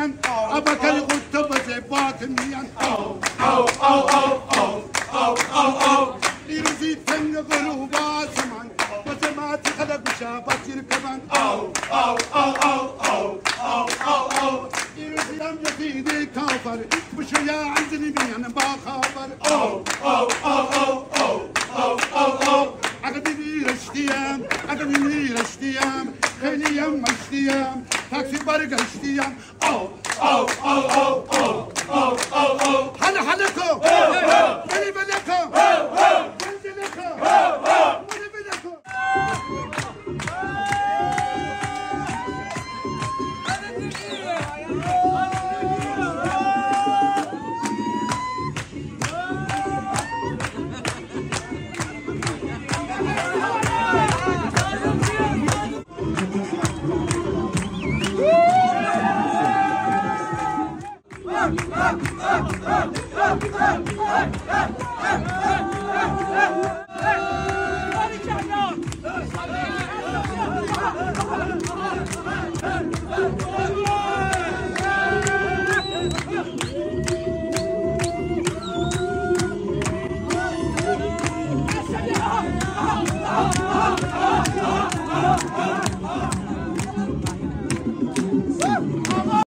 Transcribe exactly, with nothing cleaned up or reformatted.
ميان أبك الغد بزبات ميان أو أو أو أو أو أو أو أو يرزي تن غروبا زمان وزمات خلق شابات يركبان أو أو أو أو أو أو أو أو يرزي أم يفيدي كافر بشويا عندني ميان باخابر أو أو أو أو أو أو أو أو عقدني رشتيام عقدني رشتيام خيلي يم اشتيام تاكسي برق اشتيام أو أو أو أو أو أو أو أو هلا حلكم بلي بلكم بنزلكم بلي بلكم Up, up, up, up, up, up, up.